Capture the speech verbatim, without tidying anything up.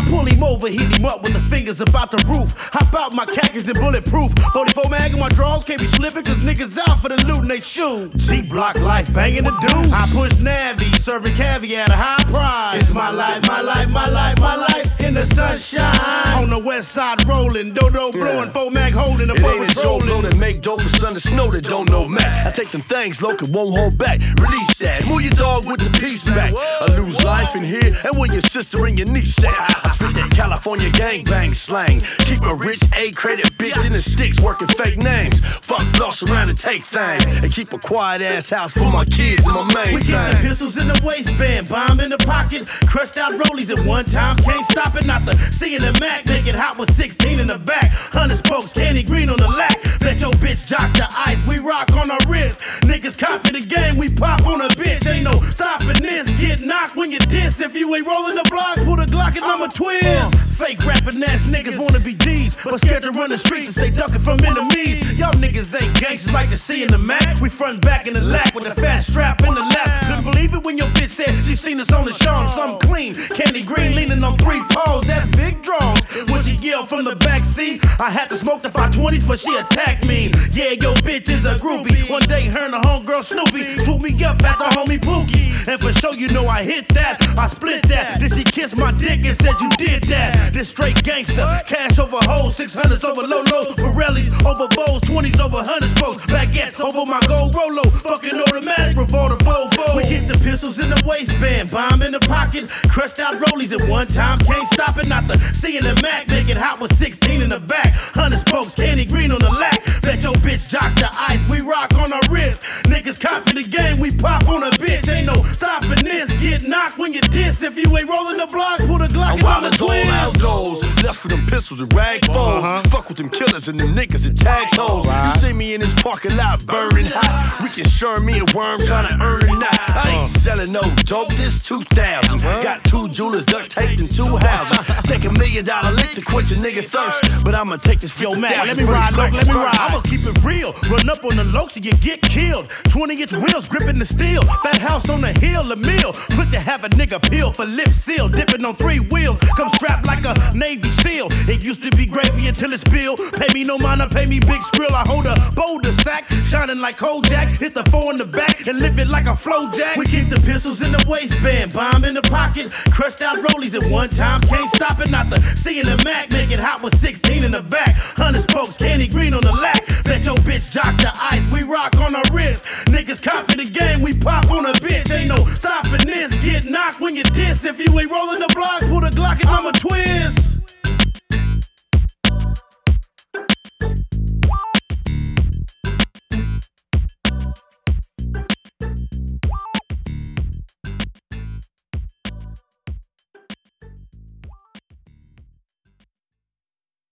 I pull him over, hit him up with the fingers about the roof. Hop out my khakis and bulletproof. forty-four mag in my drawers, can't be slipping cause niggas out for the loot and they shoot. G-block life, banging the dudes. I push Navy, serving caviar at a high price. It's my life, my life, my life, my life in the sunshine. On the west side rolling, dodo blowing, four mag holding, the boat patrolling. It ain't a that make dope for son to snow that don't know Mac. I take them things, local, won't hold back. Release that, move your dog with the peace back. I lose life in here, and when your sister and your niece say I spit that California gangbang slang. Keep a rich A-credit bitch in the sticks working fake names. Fuck lost around and take things. And keep a quiet ass house for my kids and my main We thing. get the pistols in the waistband, bomb in the pocket, crushed out rollies at one time, can't stop it. Not the C and the Mac, make it hot with sixteen in the back. Hundred spokes, candy green on the lack. Bet your bitch jock the ice, we rock on our wrist. Niggas copy the game, we pop on a bitch. Ain't no stopping this, get knocked when you diss. If you ain't rolling the block, put a Glock in number twist. Uh, fake rapping ass niggas wanna be G's, but scared to run the streets and stay ducking from enemies. Y'all niggas ain't gangsters like the C and the Mac. We front back in the lack with a fat strap in the lap. Couldn't believe it when your bitch said she seen us on the show. Something clean, candy green leaning on three poles. That's big draws. When she yelled from the back seat, I had to smoke the five twenties, but she attacked me. Yeah, your bitch is a groupie. One day her and the homegirl Snoopy swooped me up at the homie Pookie's. And for sure you know I hit that, I split that. Then she kissed my dick and said you did that. This straight gangster, cash over hoes, six hundreds over Lolos, Pirellis over Bows, twenties over hundreds, folks, baguettes over my gold Rolo, fucking automatic revolver, Volvo. We get the pistols in the waistband, bomb in the pocket, crushed out rollies at one time, can't stop it. Not the C and the Mac, make it hot with sixteen in the back. Hundred spokes, candy green on the lack. Bet your bitch jock the ice, we rock on our wrist. Niggas copy the game, we pop on a bitch. Ain't no stopping this, get knocked when you diss. If you ain't rolling the block, put a Glock in on the twist. Outdoors, left for them pistols and rag foes. Uh-huh. Fuck with them killers and them niggas and tag toes. Right. You see me in this parking lot burning hot. We can sure me a worm trying to earn a knot. I ain't selling no dope, this two thousand. Uh-huh. Got two jewelers duct taped in two houses. Take a million dollar lick to quench a nigga thirst. But I'ma take this yo man, let me ride, look, let me ride. I'ma keep it real. Run up on the lokes and you get killed. twenty inch wheels gripping the steel. Fat house on the hill, a meal. Quick to have a nigga peel for lip seal. Dipping on three wheels. Come strapped like a Navy SEAL. It used to be gravy until it spilled. Pay me no mind, I pay me big skrill. I hold a boulder sack, shining like Kojak. Hit the four in the back and lift it like a flow jack. We keep the pistols in the waistband, bomb in the pocket, crushed out rollies at one time, can't stop it. Not the C and the Mac, make it hot with sixteen in the back. Hundred spokes, candy green on the lack. Bet your bitch jock the ice, we rock on our wrist. Niggas copy the game, we pop on a bitch. Ain't no stopping this, get knocked when you diss. If you ain't rolling the block, put a Glock in number twist.